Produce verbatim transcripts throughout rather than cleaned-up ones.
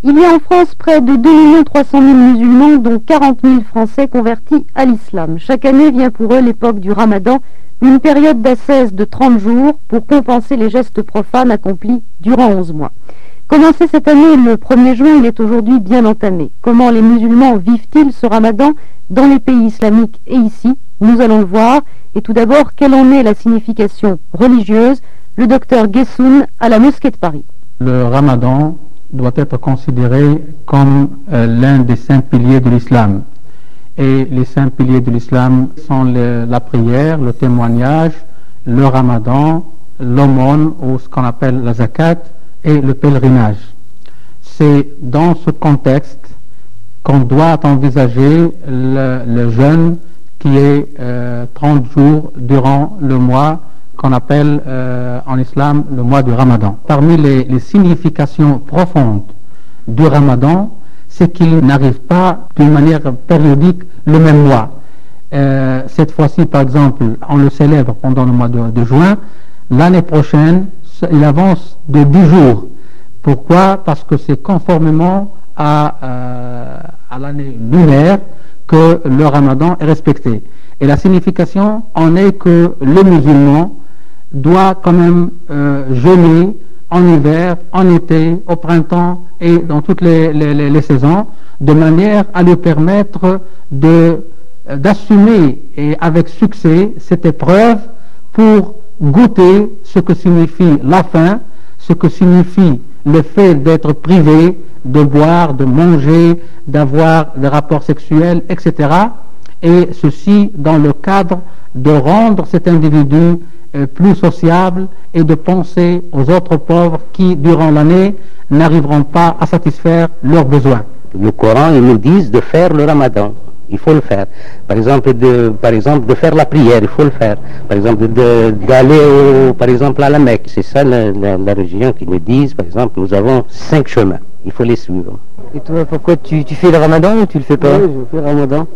Il y a en France près de deux millions trois cent mille musulmans, dont quarante mille Français convertis à l'islam. Chaque année vient pour eux l'époque du Ramadan, une période d'ascèse de trente jours pour compenser les gestes profanes accomplis durant onze mois. Commencé cette année le premier juin, il est aujourd'hui bien entamé. Comment les musulmans vivent-ils ce Ramadan dans les pays islamiques et ici? Nous allons le voir. Et tout d'abord, quelle en est la signification religieuse? Le docteur Guessoun à la mosquée de Paris. Le Ramadan doit être considéré comme euh, l'un des cinq piliers de l'islam. Et les cinq piliers de l'islam sont le, la prière, le témoignage, le Ramadan, l'aumône ou ce qu'on appelle la zakat et le pèlerinage. C'est dans ce contexte qu'on doit envisager le, le jeûne qui est euh, trente jours durant le mois qu'on appelle euh, en islam le mois du Ramadan. Parmi les, les significations profondes du Ramadan, c'est qu'il n'arrive pas d'une manière périodique le même mois. Euh, cette fois-ci, par exemple, on le célèbre pendant le mois de, de juin. L'année prochaine, il avance de dix jours. Pourquoi? Parce que c'est conformément à, euh, à l'année lunaire que le Ramadan est respecté. Et la signification en est que le musulman doit quand même euh, jeûner en hiver, en été, au printemps et dans toutes les, les, les, les saisons, de manière à lui permettre de, d'assumer et avec succès cette épreuve pour goûter ce que signifie la faim, ce que signifie le fait d'être privé, de boire, de manger, d'avoir des rapports sexuels, et cetera. Et ceci dans le cadre de rendre cet individu euh, plus sociable et de penser aux autres pauvres qui, durant l'année, n'arriveront pas à satisfaire leurs besoins. Le Coran, ils nous disent de faire le Ramadan. Il faut le faire. Par exemple, de, par exemple, de faire la prière, il faut le faire. Par exemple, de, d'aller au, par exemple à la Mecque. C'est ça la, la, la religion qui nous dit, par exemple, nous avons cinq chemins. Il faut les suivre. Et toi, pourquoi tu, tu fais le Ramadan ou tu le fais pas? Oui, je fais le Ramadan.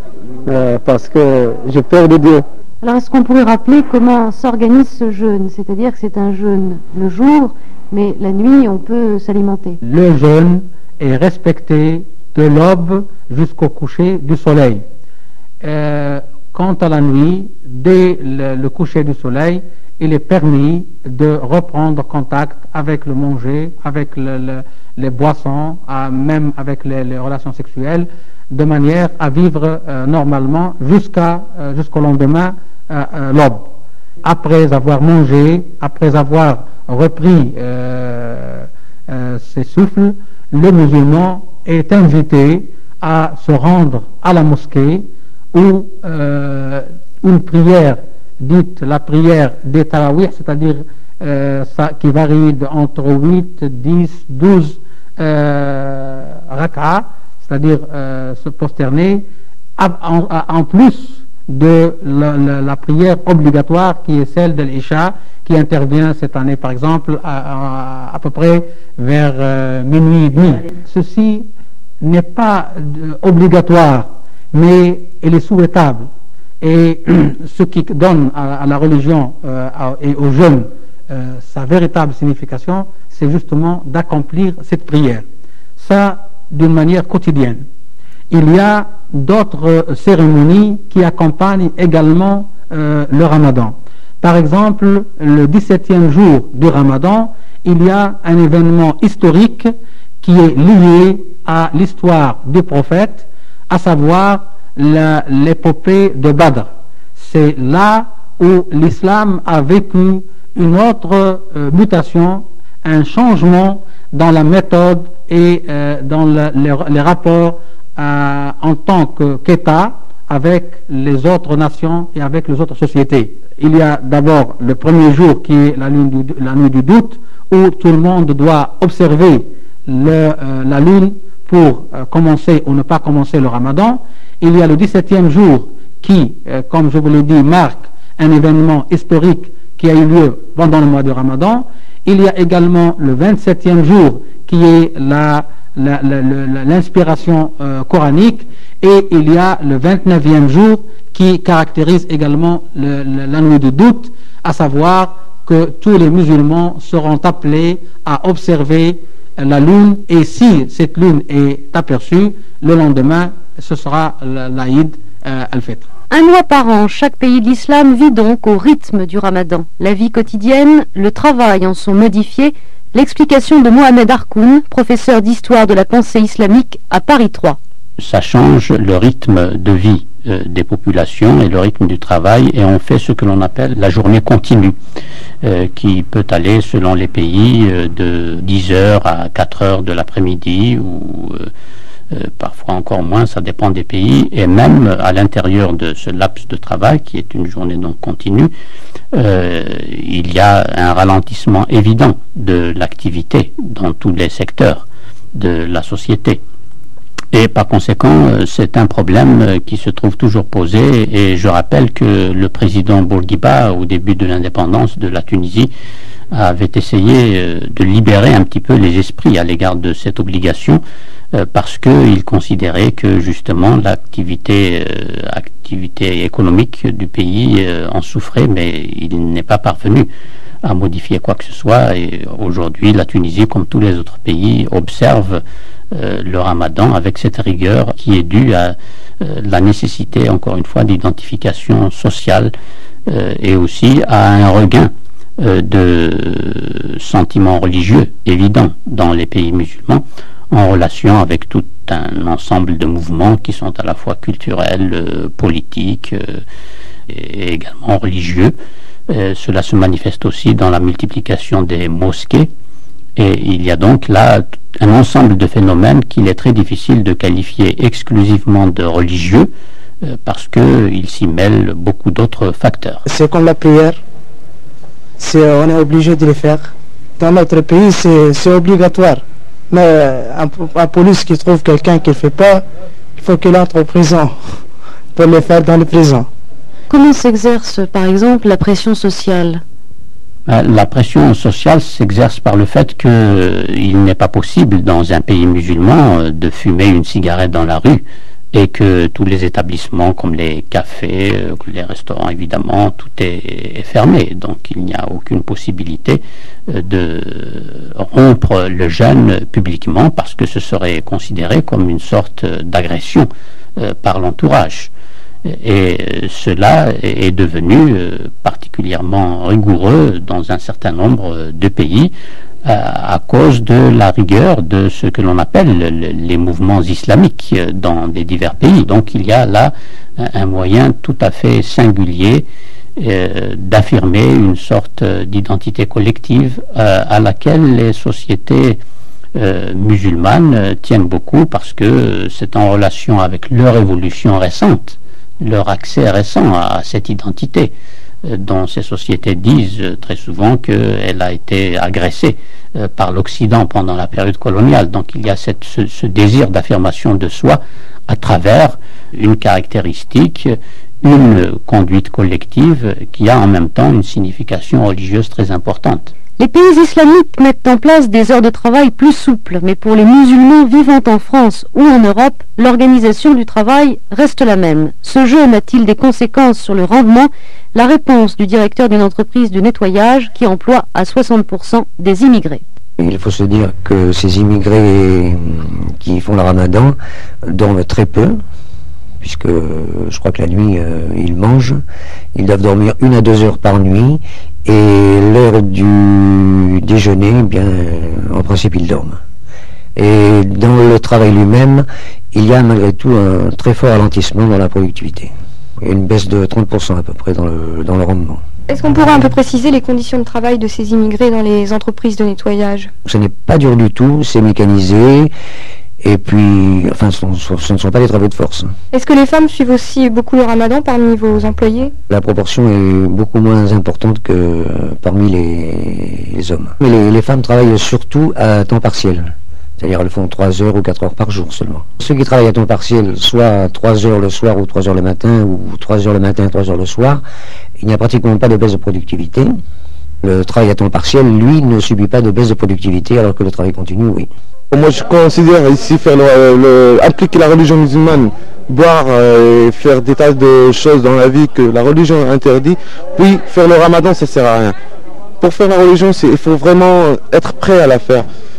Euh, parce que j'ai peur de Dieu. Alors est-ce qu'on pourrait rappeler comment s'organise ce jeûne? C'est-à-dire que c'est un jeûne le jour, mais la nuit on peut s'alimenter. Le jeûne est respecté de l'aube jusqu'au coucher du soleil. Euh, quant à la nuit, dès le, le coucher du soleil, il est permis de reprendre contact avec le manger, avec le, le, les boissons, à, même avec les, les relations sexuelles, de manière à vivre euh, normalement jusqu'à, euh, jusqu'au lendemain euh, euh, l'aube. Après avoir mangé, après avoir repris euh, euh, ses souffles, le musulman est invité à se rendre à la mosquée où euh, une prière dite la prière des tarawih, c'est-à-dire euh, ça, qui varie de, entre huit, dix, douze euh, rak'a, c'est-à-dire euh, se prosterner, en, en plus de la, la, la prière obligatoire qui est celle de l'Isha, qui intervient cette année par exemple à, à, à peu près vers euh, minuit et demi. Ceci n'est pas euh, obligatoire, mais il est souhaitable. Et ce qui donne à, à la religion euh, à, et aux jeunes euh, sa véritable signification, c'est justement d'accomplir cette prière. Ça, d'une manière quotidienne. Il y a d'autres cérémonies qui accompagnent également euh, le Ramadan. Par exemple, le dix-septième jour du Ramadan, il y a un événement historique qui est lié à l'histoire du prophète, à savoir la, l'épopée de Badr. C'est là où l'islam a vécu une autre euh, mutation, un changement dans la méthode et euh, dans le, les, les rapports euh, en tant que, qu'État avec les autres nations et avec les autres sociétés. Il y a d'abord le premier jour qui est la, lune du, la nuit du doute, où tout le monde doit observer le, euh, la lune pour euh, commencer ou ne pas commencer le Ramadan. Il y a le dix-septième jour qui, euh, comme je vous l'ai dit, marque un événement historique qui a eu lieu pendant le mois de Ramadan. Il y a également le vingt-septième jour qui est la, la, la, la, l'inspiration euh, coranique, et il y a le vingt-neuvième jour qui caractérise également le, le, la nuit de doute, à savoir que tous les musulmans seront appelés à observer la lune, et si cette lune est aperçue, le lendemain, ce sera l'Aïd euh, al-Fitr. Un mois par an, chaque pays de l'islam vit donc au rythme du ramadan. La vie quotidienne, le travail en sont modifiés. L'explication de Mohamed Harkoun, professeur d'histoire de la pensée islamique à Paris trois. Ça change le rythme de vie euh, des populations et le rythme du travail, et on fait ce que l'on appelle la journée continue, euh, qui peut aller selon les pays euh, de dix heures à quatre heures de l'après-midi, ou euh, euh, parfois encore moins, ça dépend des pays, et même à l'intérieur de ce laps de travail, qui est une journée donc continue, euh, il y a un ralentissement évident de l'activité dans tous les secteurs de la société. Et par conséquent, c'est un problème qui se trouve toujours posé, et je rappelle que le président Bourguiba, au début de l'indépendance de la Tunisie, avait essayé de libérer un petit peu les esprits à l'égard de cette obligation, parce qu'il considérait que justement l'activité activité économique du pays en souffrait, mais il n'est pas parvenu à modifier quoi que ce soit. Et aujourd'hui, la Tunisie, comme tous les autres pays, observe euh, le ramadan avec cette rigueur qui est due à euh, la nécessité, encore une fois, d'identification sociale euh, et aussi à un regain euh, de sentiments religieux évidents dans les pays musulmans, en relation avec tout un ensemble de mouvements qui sont à la fois culturels, euh, politiques euh, et également religieux. Euh, cela se manifeste aussi dans la multiplication des mosquées, et il y a donc là un ensemble de phénomènes qu'il est très difficile de qualifier exclusivement de religieux, euh, parce qu'il s'y mêle beaucoup d'autres facteurs. C'est comme la prière, c'est, on est obligé de le faire. Dans notre pays, c'est obligatoire. Mais un, un police qui trouve quelqu'un qui ne le fait pas, il faut qu'il entre en prison pour le faire dans les prisons. Comment s'exerce, par exemple, la pression sociale ? La pression sociale s'exerce par le fait qu'il n'est pas possible dans un pays musulman de fumer une cigarette dans la rue, et que tous les établissements comme les cafés, les restaurants évidemment, tout est, est fermé. Donc il n'y a aucune possibilité de rompre le jeûne publiquement, parce que ce serait considéré comme une sorte d'agression euh, par l'entourage. Et cela est devenu particulièrement rigoureux dans un certain nombre de pays à cause de la rigueur de ce que l'on appelle les mouvements islamiques dans les divers pays. Donc il y a là un moyen tout à fait singulier euh, d'affirmer une sorte d'identité collective euh, à laquelle les sociétés euh, musulmanes tiennent beaucoup, parce que c'est en relation avec leur évolution récente, leur accès récent à cette identité, dont ces sociétés disent très souvent qu'elle a été agressée par l'Occident pendant la période coloniale. Donc il y a cette, ce, ce désir d'affirmation de soi à travers une caractéristique, une conduite collective qui a en même temps une signification religieuse très importante. Les pays islamiques mettent en place des heures de travail plus souples, mais pour les musulmans vivant en France ou en Europe, l'organisation du travail reste la même. Ce jeûne a-t-il des conséquences sur le rendement ? La réponse du directeur d'une entreprise de nettoyage qui emploie à soixante pour cent des immigrés. Il faut se dire que ces immigrés qui font le ramadan dorment très peu, puisque je crois que la nuit, euh, ils mangent. Ils doivent dormir une à deux heures par nuit, et l'heure du déjeuner, eh bien, en principe, ils dorment. Et dans le travail lui-même, il y a malgré tout un très fort ralentissement dans la productivité. Il y a une baisse de trente pour cent à peu près dans le, dans le rendement. Est-ce qu'on pourrait un peu préciser les conditions de travail de ces immigrés dans les entreprises de nettoyage ? Ce n'est pas dur du tout, c'est mécanisé. Et puis, enfin, ce, ce ne sont pas des travaux de force. Est-ce que les femmes suivent aussi beaucoup le ramadan parmi vos employés ? La proportion est beaucoup moins importante que parmi les, les hommes. Mais les, les femmes travaillent surtout à temps partiel. C'est-à-dire elles font trois heures ou quatre heures par jour seulement. Ceux qui travaillent à temps partiel, soit trois heures le soir ou trois heures le matin, ou trois heures le matin et trois heures le soir, il n'y a pratiquement pas de baisse de productivité. Le travail à temps partiel, lui, ne subit pas de baisse de productivité, alors que le travail continu, oui. Moi, je considère ici faire le, le, impliquer la religion musulmane, boire euh, et faire des tas de choses dans la vie que la religion interdit. Oui, faire le ramadan, ça sert à rien. Pour faire la religion, il faut vraiment être prêt à la faire.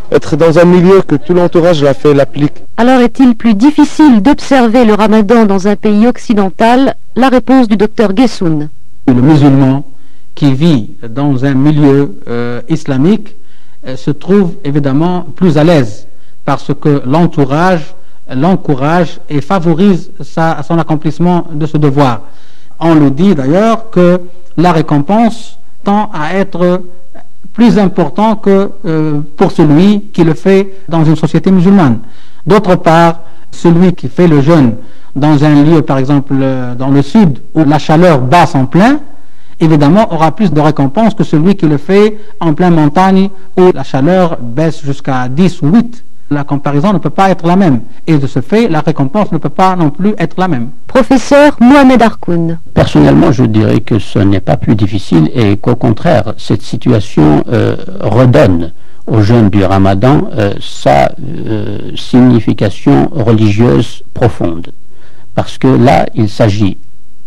être dans un milieu que tout l'entourage l'a fait, l'applique. Alors est-il plus difficile d'observer le ramadan dans un pays occidental? La réponse du docteur Guessoun. Le musulman qui vit dans un milieu euh, islamique euh, se trouve évidemment plus à l'aise parce que l'entourage l'encourage et favorise sa, son accomplissement de ce devoir. On nous dit d'ailleurs que la récompense tend à être plus importante que euh, pour celui qui le fait dans une société musulmane. D'autre part, celui qui fait le jeûne dans un lieu, par exemple euh, dans le sud, où la chaleur basse en plein, évidemment aura plus de récompense que celui qui le fait en pleine montagne, où la chaleur baisse jusqu'à dix ou huit. La comparaison ne peut pas être la même. Et de ce fait, la récompense ne peut pas non plus être la même. Professeur Mohamed Harkoun. Personnellement, je dirais que ce n'est pas plus difficile et qu'au contraire, cette situation euh, redonne au jeûne du Ramadan euh, sa euh, signification religieuse profonde. Parce que là, il s'agit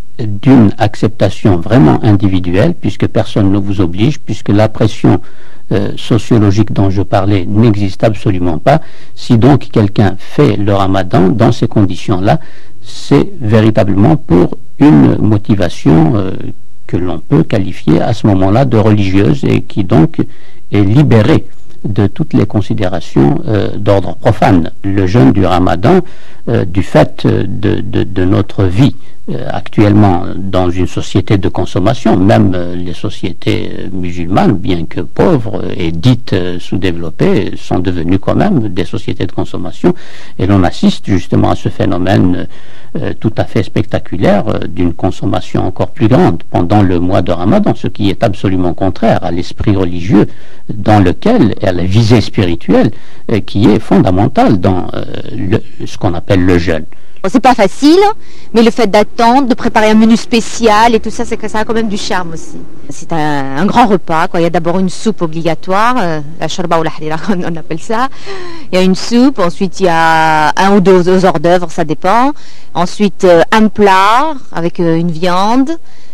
d'une acceptation vraiment individuelle, puisque personne ne vous oblige, puisque la pression euh, sociologique dont je parlais n'existe absolument pas. Si donc quelqu'un fait le Ramadan dans ces conditions-là, c'est véritablement pour une motivation euh, que l'on peut qualifier à ce moment-là de religieuse et qui donc est libérée de toutes les considérations euh, d'ordre profane. Le jeûne du Ramadan, euh, du fait de, de, de notre vie euh, actuellement dans une société de consommation, même euh, les sociétés euh, musulmanes, bien que pauvres et dites euh, sous-développées, sont devenues quand même des sociétés de consommation, et l'on assiste justement à ce phénomène euh, tout à fait spectaculaire euh, d'une consommation encore plus grande pendant le mois de Ramadan, ce qui est absolument contraire à l'esprit religieux dans lequel à la visée spirituelle euh, qui est fondamentale dans euh, le, ce qu'on appelle le jeûne. C'est pas facile, mais le fait d'attendre, de préparer un menu spécial et tout ça, c'est que ça a quand même du charme aussi. C'est un, un grand repas, quoi. Il y a d'abord une soupe obligatoire, euh, la shorba ou la harira, on appelle ça. Il y a une soupe, ensuite il y a un ou deux, deux hors d'œuvre, ça dépend. Ensuite euh, un plat avec euh, une viande.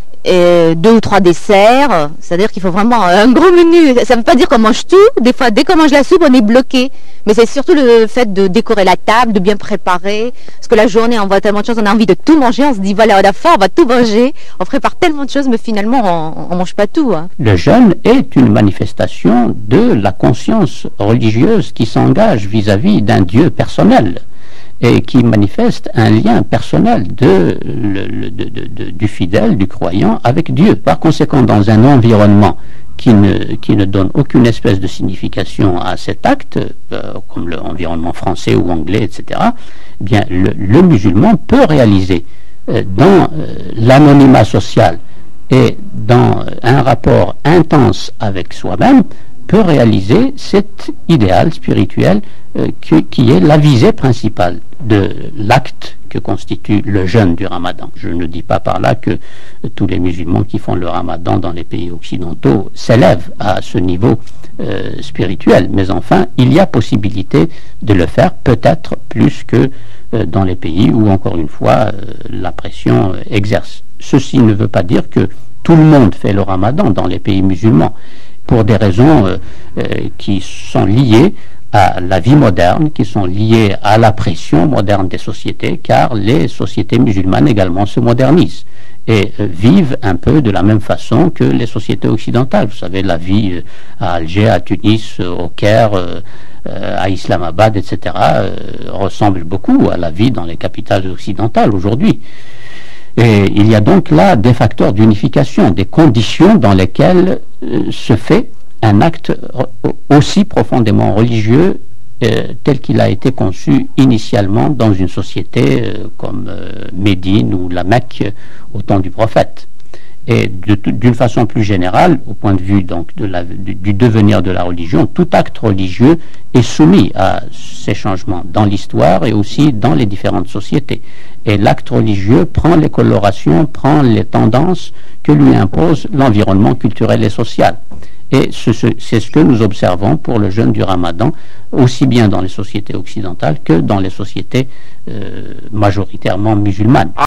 Et deux ou trois desserts, c'est-à-dire qu'il faut vraiment un gros menu. Ça ne veut pas dire qu'on mange tout, des fois dès qu'on mange la soupe on est bloqué, mais c'est surtout le fait de décorer la table, de bien préparer, parce que la journée on voit tellement de choses, on a envie de tout manger, on se dit voilà on a faim, on va tout manger, on prépare tellement de choses mais finalement on ne mange pas tout. Hein. Le jeûne est une manifestation de la conscience religieuse qui s'engage vis-à-vis d'un Dieu personnel et qui manifeste un lien personnel de, le, le, de, de, de, du fidèle, du croyant avec Dieu. Par conséquent, dans un environnement qui ne, qui ne donne aucune espèce de signification à cet acte, euh, comme l'environnement français ou anglais, et cetera, eh bien, le, le musulman peut réaliser euh, dans euh, l'anonymat social et dans un rapport intense avec soi-même, peut réaliser cet idéal spirituel euh, qui, qui est la visée principale de l'acte que constitue le jeûne du Ramadan. Je ne dis pas par là que euh, tous les musulmans qui font le Ramadan dans les pays occidentaux s'élèvent à ce niveau euh, spirituel, mais enfin, il y a possibilité de le faire peut-être plus que euh, dans les pays où, encore une fois, euh, la pression euh, exerce. Ceci ne veut pas dire que tout le monde fait le Ramadan dans les pays musulmans, pour des raisons euh, euh, qui sont liées à la vie moderne, qui sont liées à la pression moderne des sociétés, car les sociétés musulmanes également se modernisent et euh, vivent un peu de la même façon que les sociétés occidentales. Vous savez, la vie euh, à Alger, à Tunis, euh, au Caire, euh, euh, à Islamabad, et cetera, euh, ressemble beaucoup à la vie dans les capitales occidentales aujourd'hui. Et il y a donc là des facteurs d'unification, des conditions dans lesquelles euh, se fait un acte aussi profondément religieux euh, tel qu'il a été conçu initialement dans une société euh, comme euh, Médine ou la Mecque au temps du prophète. Et d'une façon plus générale, au point de vue donc de la, du, du devenir de la religion, tout acte religieux est soumis à ces changements dans l'histoire et aussi dans les différentes sociétés. Et l'acte religieux prend les colorations, prend les tendances que lui impose l'environnement culturel et social. Et c'est ce, ce que nous observons pour le jeûne du Ramadan, aussi bien dans les sociétés occidentales que dans les sociétés euh, majoritairement musulmanes.